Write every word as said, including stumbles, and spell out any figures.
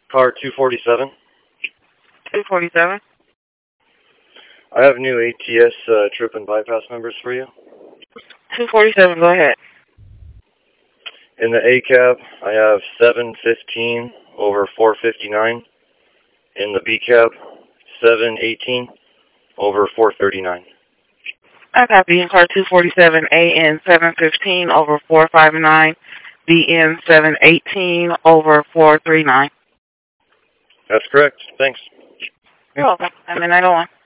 Car two forty-seven. two forty-seven? I have new A T S uh, trip and bypass numbers for you. two forty-seven, go ahead. In the A cab, I have seven fifteen over four fifty-nine. In the B cab, seven eighteen over four thirty-nine. I copy in car two forty-seven, A N seven fifteen over four fifty-nine, B N seven eighteen over four thirty-nine. That's correct. Thanks. You're welcome. I'm in nine oh one.